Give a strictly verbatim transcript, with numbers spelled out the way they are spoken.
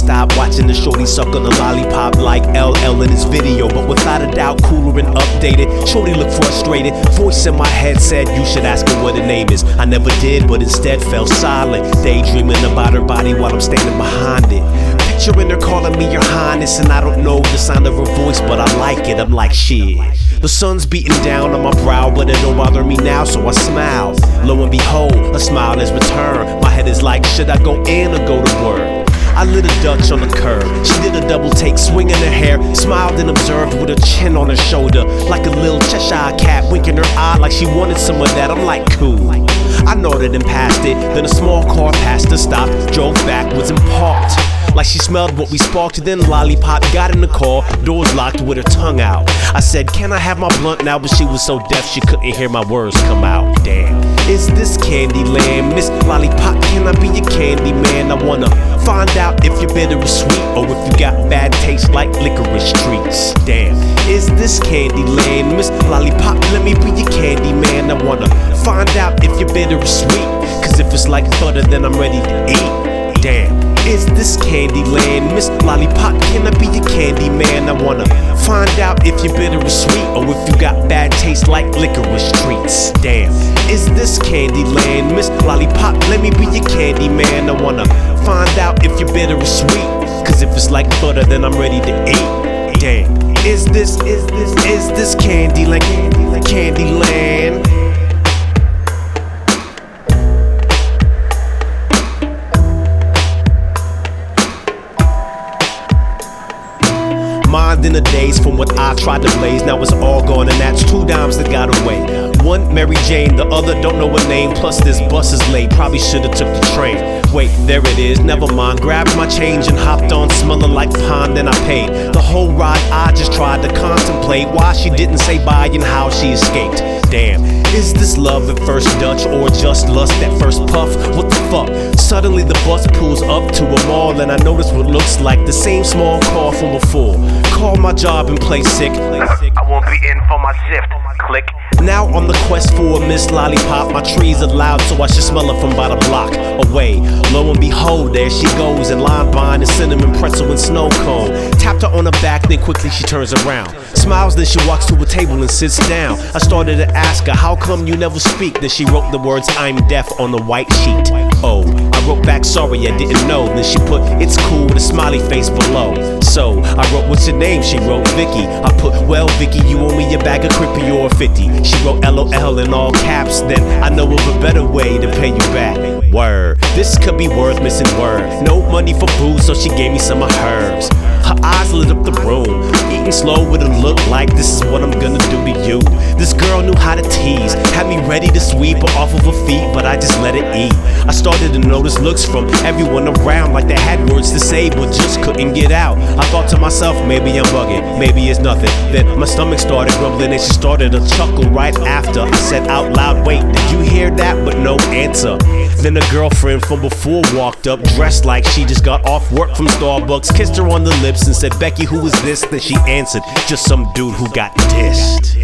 stop watching the shorty suck on the lollipop like L L in his video, but without a doubt cooler and updated. Shorty looked frustrated, voice in my head said you should ask her what her name is. I never did, but instead fell silent, daydreaming about her body while I'm standing behind it. Picturing her calling me your highness, and I don't know the sound of her voice, but I like it. I'm like, shit. The sun's beating down on my brow, but it don't bother me now, so I smile. Lo and behold, a smile is returned. My head is like, should I go in or go to work? I lit a Dutch on the curb. She did a double take, swinging her hair, smiled and observed with her chin on her shoulder, like a little Cheshire cat, winking her eye like she wanted some of that. I'm like, cool. I nodded and passed it. Then a small car passed her, stopped, drove backwards and parked. Like she smelled what we sparked. Then Lollipop got in the car, doors locked with her tongue out. I said, can I have my blunt now? But she was so deaf she couldn't hear my words come out. Damn, is this Candyland? Miss Lollipop, can I be your candy man? I wanna find out if you're bitter or sweet, or if you got bad taste like licorice treats. Damn, is this Candyland? Miss Lollipop, let me be your candy man. I wanna find out if you're bitter or sweet, cause if it's like butter then I'm ready to eat. Damn, is this Candyland? Miss Lollipop, can I be your candy man? I wanna find out if you're bitter or sweet, or if you got bad taste like licorice treats. Damn, is this Candyland? Miss Lollipop, let me be your candy man. I wanna find out if you're bitter or sweet, cause if it's like butter then I'm ready to eat. Damn, is this, is this, is this Candyland? Candyland. Mind in the days from what I tried to blaze, now it's all gone, and that's two dimes that got away. One Mary Jane, the other don't know her name, plus this bus is late, probably should've took the train. Wait, there it is, never mind, grabbed my change and hopped on, smelling like pine, then I paid. The whole ride I just tried to contemplate why she didn't say bye and how she escaped. Damn, is this love at first Dutch or just lust at first puff? What the fuck? Suddenly the bus pulls up to a mall and I notice what looks like the same small car from before. Call my job and play sick. I won't be in for my shift. Click. Now on the quest for a Miss Lollipop, my trees are loud, so I should smell her from about a block away. Lo and behold, there she goes in line buying a cinnamon pretzel and snow cone. Tapped her on the back, then quickly she turns around, smiles, then she walks to a table and sits down. I started to ask her, how come you never speak? Then she wrote the words, I'm deaf, on the white sheet. Oh, I wrote back, sorry, I didn't know. Then she put, it's cool, with a smiley face below. So I wrote, what's your name? She wrote, Vicky. I put, well, Vicky, you owe me a bag of Crippy or fifty. She wrote L O L in all caps, then I know of a better way to pay you back. Word, this could be worth missing word. No money for booze, so she gave me some of hers. Her eyes lit up the room, eating slow with a look like this is what I'm gonna do to you. This girl knew how to tease, had me ready to sweep her off of her feet, but I just let it eat. I started to notice looks from everyone around, like they had words to say but just couldn't get out. I thought to myself, maybe I'm bugging, maybe it's nothing. Then my stomach started grumbling and she started to chuckle right after. I said out loud, wait, did you hear that? But no answer. Then a girlfriend from before walked up, dressed like she just got off work from Starbucks, kissed her on the lips and said, Becky, who is this? Then she answered, just some dude who got dissed.